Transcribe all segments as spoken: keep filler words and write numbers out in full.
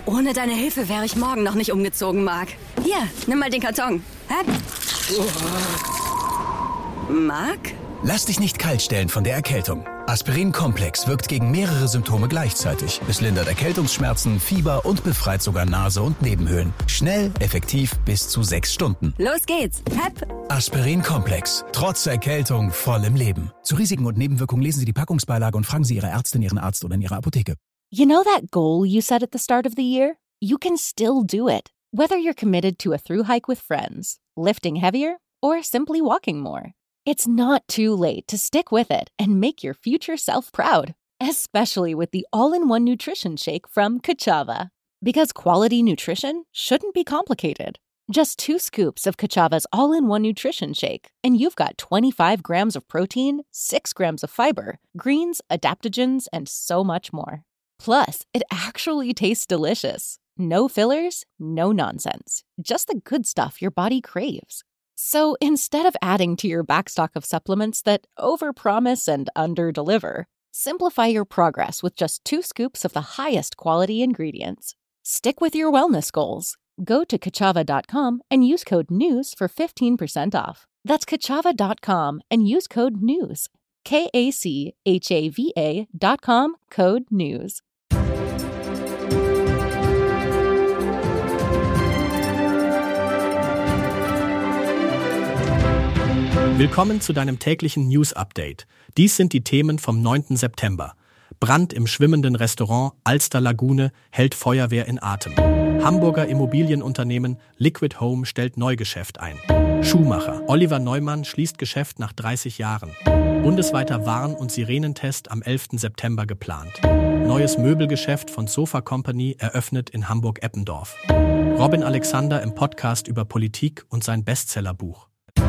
ohne deine Hilfe wäre ich morgen noch nicht umgezogen, Marc. Hier, nimm mal den Karton. Hä? Marc? Lass dich nicht kalt stellen von der Erkältung. Aspirin Complex wirkt gegen mehrere Symptome gleichzeitig. Es lindert Erkältungsschmerzen, Fieber und befreit sogar Nase und Nebenhöhlen. Schnell, effektiv, bis zu sechs Stunden. Los geht's. Hep. Aspirin Complex. Trotz Erkältung voll im Leben. Zu Risiken und Nebenwirkungen lesen Sie die Packungsbeilage und fragen Sie Ihre Ärztin, Ihren Arzt oder in Ihrer Apotheke. You know that goal you set at the start of the year? You can still do it. Whether you're committed to a thru hike with friends, lifting heavier, or simply walking more. It's not too late to stick with it and make your future self proud, especially with the all-in-one nutrition shake from Kachava. Because quality nutrition shouldn't be complicated. Just two scoops of Kachava's all-in-one nutrition shake, and you've got twenty-five grams of protein, six grams of fiber, greens, adaptogens, and so much more. Plus, it actually tastes delicious. No fillers, no nonsense. Just the good stuff your body craves. So instead of adding to your backstock of supplements that overpromise and underdeliver, simplify your progress with just two scoops of the highest quality ingredients. Stick with your wellness goals. Go to Kachava dot com and use code NEWS for fifteen percent off. That's Kachava dot com and use code NEWS. K A C H A V A dot com, code NEWS. Willkommen zu deinem täglichen News-Update. Dies sind die Themen vom neunten September. Brand im schwimmenden Restaurant Alster Lagune hält Feuerwehr in Atem. Hamburger Immobilienunternehmen Liquid Home stellt Neugeschäft ein. Schuhmacher Oliver Neumann schließt Geschäft nach dreißig Jahren. Bundesweiter Warn- und Sirenentest am elften September geplant. Neues Möbelgeschäft von Sofa Company eröffnet in Hamburg-Eppendorf. Robin Alexander im Podcast über Politik und sein Bestsellerbuch.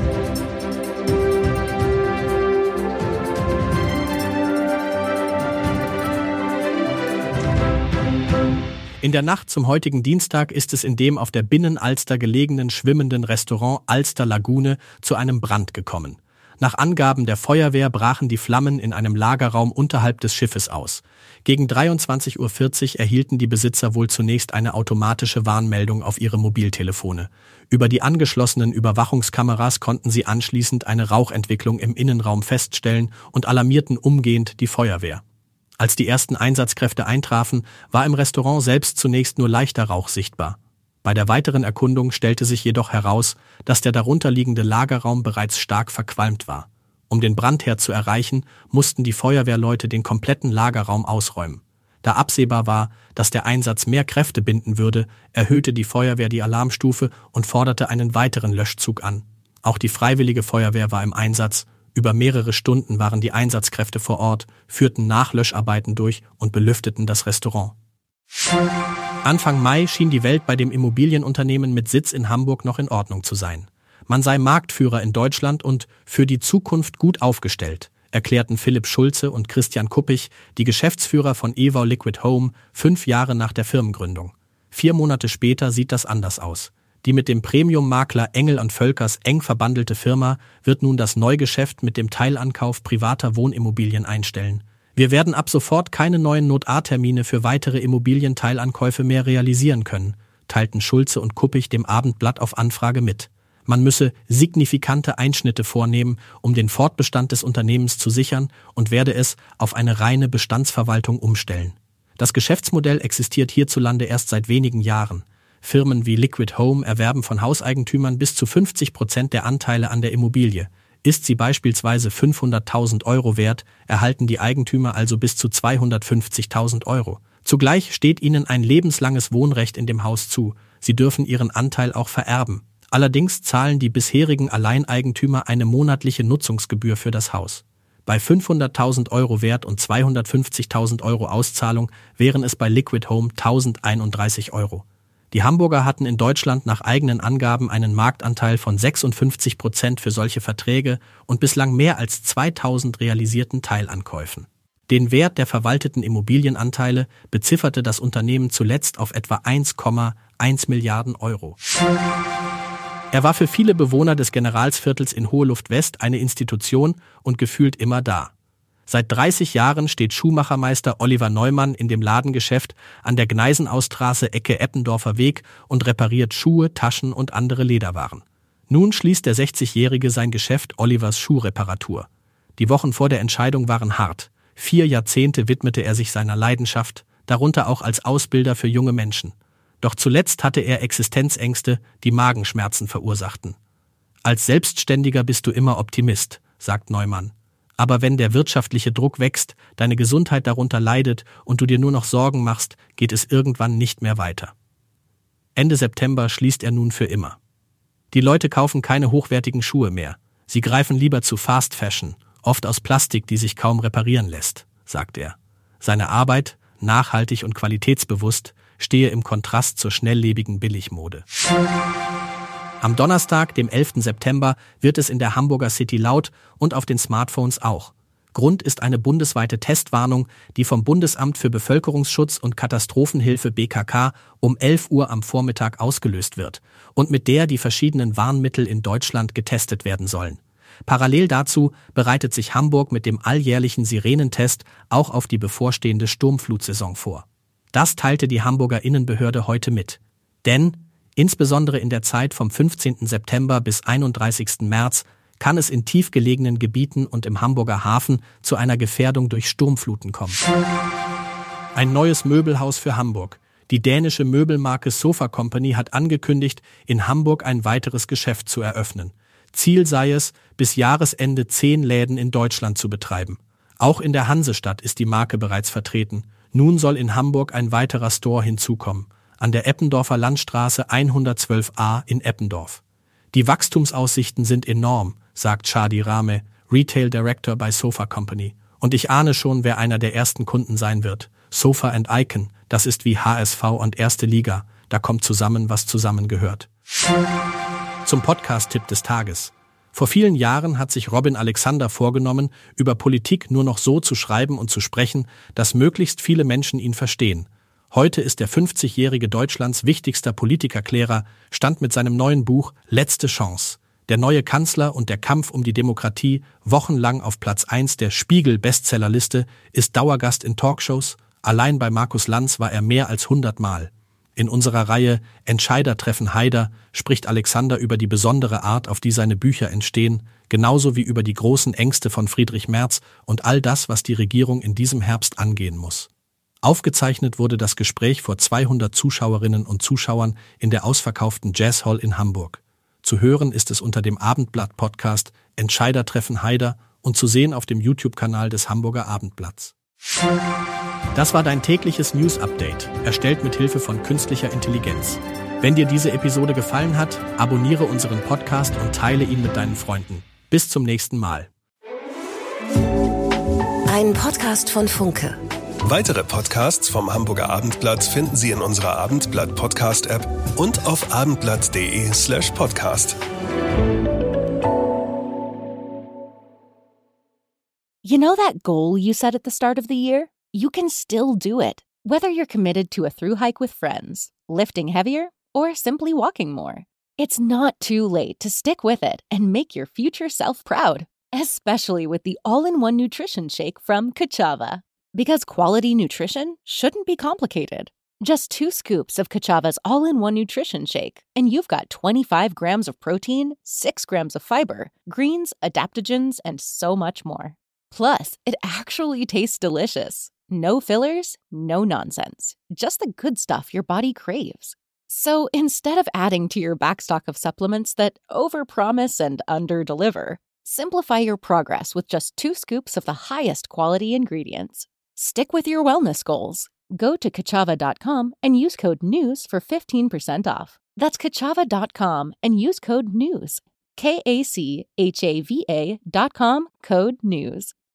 In der Nacht zum heutigen Dienstag ist es in dem auf der Binnenalster gelegenen schwimmenden Restaurant Alster Lagune zu einem Brand gekommen. Nach Angaben der Feuerwehr brachen die Flammen in einem Lagerraum unterhalb des Schiffes aus. Gegen dreiundzwanzig Uhr vierzig erhielten die Besitzer wohl zunächst eine automatische Warnmeldung auf ihre Mobiltelefone. Über die angeschlossenen Überwachungskameras konnten sie anschließend eine Rauchentwicklung im Innenraum feststellen und alarmierten umgehend die Feuerwehr. Als die ersten Einsatzkräfte eintrafen, war im Restaurant selbst zunächst nur leichter Rauch sichtbar. Bei der weiteren Erkundung stellte sich jedoch heraus, dass der darunterliegende Lagerraum bereits stark verqualmt war. Um den Brandherd zu erreichen, mussten die Feuerwehrleute den kompletten Lagerraum ausräumen. Da absehbar war, dass der Einsatz mehr Kräfte binden würde, erhöhte die Feuerwehr die Alarmstufe und forderte einen weiteren Löschzug an. Auch die Freiwillige Feuerwehr war im Einsatz. Über mehrere Stunden waren die Einsatzkräfte vor Ort, führten Nachlöscharbeiten durch und belüfteten das Restaurant. Anfang Mai schien die Welt bei dem Immobilienunternehmen mit Sitz in Hamburg noch in Ordnung zu sein. Man sei Marktführer in Deutschland und für die Zukunft gut aufgestellt, erklärten Philipp Schulze und Christian Kuppich, die Geschäftsführer von E V O Liquid Home, fünf Jahre nach der Firmengründung. Vier Monate später sieht das anders aus. Die mit dem Premium-Makler Engel und Völkers eng verbandelte Firma wird nun das Neugeschäft mit dem Teilankauf privater Wohnimmobilien einstellen. Wir werden ab sofort keine neuen Not-A-Termine für weitere Immobilienteilankäufe mehr realisieren können, teilten Schulze und Kuppich dem Abendblatt auf Anfrage mit. Man müsse signifikante Einschnitte vornehmen, um den Fortbestand des Unternehmens zu sichern und werde es auf eine reine Bestandsverwaltung umstellen. Das Geschäftsmodell existiert hierzulande erst seit wenigen Jahren. Firmen wie Liquid Home erwerben von Hauseigentümern bis zu fünfzig Prozent der Anteile an der Immobilie. Ist sie beispielsweise fünfhunderttausend Euro wert, erhalten die Eigentümer also bis zu zweihundertfünfzigtausend Euro. Zugleich steht ihnen ein lebenslanges Wohnrecht in dem Haus zu. Sie dürfen ihren Anteil auch vererben. Allerdings zahlen die bisherigen Alleineigentümer eine monatliche Nutzungsgebühr für das Haus. Bei fünfhunderttausend Euro Wert und zweihundertfünfzigtausend Euro Auszahlung wären es bei Liquid Home tausendeinunddreißig Euro. Die Hamburger hatten in Deutschland nach eigenen Angaben einen Marktanteil von sechsundfünfzig Prozent für solche Verträge und bislang mehr als zweitausend realisierten Teilankäufen. Den Wert der verwalteten Immobilienanteile bezifferte das Unternehmen zuletzt auf etwa eins Komma eins Milliarden Euro. Er war für viele Bewohner des Generalsviertels in Hohe Luft West eine Institution und gefühlt immer da. Seit dreißig Jahren steht Schuhmachermeister Oliver Neumann in dem Ladengeschäft an der Gneisenaustraße Ecke Eppendorfer Weg und repariert Schuhe, Taschen und andere Lederwaren. Nun schließt der sechzigjährige sein Geschäft Olivers Schuhreparatur. Die Wochen vor der Entscheidung waren hart. Vier Jahrzehnte widmete er sich seiner Leidenschaft, darunter auch als Ausbilder für junge Menschen. Doch zuletzt hatte er Existenzängste, die Magenschmerzen verursachten. Als Selbstständiger bist du immer Optimist, sagt Neumann. Aber wenn der wirtschaftliche Druck wächst, deine Gesundheit darunter leidet und du dir nur noch Sorgen machst, geht es irgendwann nicht mehr weiter. Ende September schließt er nun für immer. Die Leute kaufen keine hochwertigen Schuhe mehr. Sie greifen lieber zu Fast Fashion, oft aus Plastik, die sich kaum reparieren lässt, sagt er. Seine Arbeit, nachhaltig und qualitätsbewusst, stehe im Kontrast zur schnelllebigen Billigmode. Am Donnerstag, dem elften September, wird es in der Hamburger City laut und auf den Smartphones auch. Grund ist eine bundesweite Testwarnung, die vom Bundesamt für Bevölkerungsschutz und Katastrophenhilfe B K K um elf Uhr am Vormittag ausgelöst wird und mit der die verschiedenen Warnmittel in Deutschland getestet werden sollen. Parallel dazu bereitet sich Hamburg mit dem alljährlichen Sirenentest auch auf die bevorstehende Sturmflutsaison vor. Das teilte die Hamburger Innenbehörde heute mit. Denn insbesondere in der Zeit vom fünfzehnten September bis einunddreißigsten März kann es in tief gelegenen Gebieten und im Hamburger Hafen zu einer Gefährdung durch Sturmfluten kommen. Ein neues Möbelhaus für Hamburg. Die dänische Möbelmarke Sofa Company hat angekündigt, in Hamburg ein weiteres Geschäft zu eröffnen. Ziel sei es, bis Jahresende zehn Läden in Deutschland zu betreiben. Auch in der Hansestadt ist die Marke bereits vertreten. Nun soll in Hamburg ein weiterer Store hinzukommen. An der Eppendorfer Landstraße hundertzwölf a in Eppendorf. Die Wachstumsaussichten sind enorm, sagt Shadi Rame, Retail Director bei Sofa Company. Und ich ahne schon, wer einer der ersten Kunden sein wird. Sofa and Icon, das ist wie H S V und erste Liga. Da kommt zusammen, was zusammengehört. Zum Podcast-Tipp des Tages. Vor vielen Jahren hat sich Robin Alexander vorgenommen, über Politik nur noch so zu schreiben und zu sprechen, dass möglichst viele Menschen ihn verstehen. Heute ist der fünfzigjährige Deutschlands wichtigster Politikerklärer, stand mit seinem neuen Buch Letzte Chance. Der neue Kanzler und der Kampf um die Demokratie, wochenlang auf Platz eins der Spiegel-Bestsellerliste, ist Dauergast in Talkshows. Allein bei Markus Lanz war er mehr als hundert Mal. In unserer Reihe Entscheider treffen Haider spricht Alexander über die besondere Art, auf die seine Bücher entstehen, genauso wie über die großen Ängste von Friedrich Merz und all das, was die Regierung in diesem Herbst angehen muss. Aufgezeichnet wurde das Gespräch vor zweihundert Zuschauerinnen und Zuschauern in der ausverkauften Jazz Hall in Hamburg. Zu hören ist es unter dem Abendblatt-Podcast Entscheider treffen Haider und zu sehen auf dem YouTube-Kanal des Hamburger Abendblatts. Das war dein tägliches News-Update, erstellt mit Hilfe von künstlicher Intelligenz. Wenn dir diese Episode gefallen hat, abonniere unseren Podcast und teile ihn mit deinen Freunden. Bis zum nächsten Mal. Ein Podcast von Funke. Weitere Podcasts vom Hamburger Abendblatt finden Sie in unserer Abendblatt-Podcast-App und auf abendblatt.de slash podcast. You know that goal you set at the start of the year? You can still do it, whether you're committed to a thru hike with friends, lifting heavier, or simply walking more. It's not too late to stick with it and make your future self proud, especially with the all-in-one nutrition shake from Kachava. Because quality nutrition shouldn't be complicated. Just two scoops of Kachava's all-in-one nutrition shake, and you've got twenty-five grams of protein, six grams of fiber, greens, adaptogens, and so much more. Plus, it actually tastes delicious. No fillers, no nonsense. Just the good stuff your body craves. So instead of adding to your backstock of supplements that overpromise and underdeliver, simplify your progress with just two scoops of the highest quality ingredients. Stick with your wellness goals. Go to Kachava dot com and use code NEWS for fifteen percent off. That's Kachava dot com and use code NEWS. K A C H A V A dot com, code NEWS.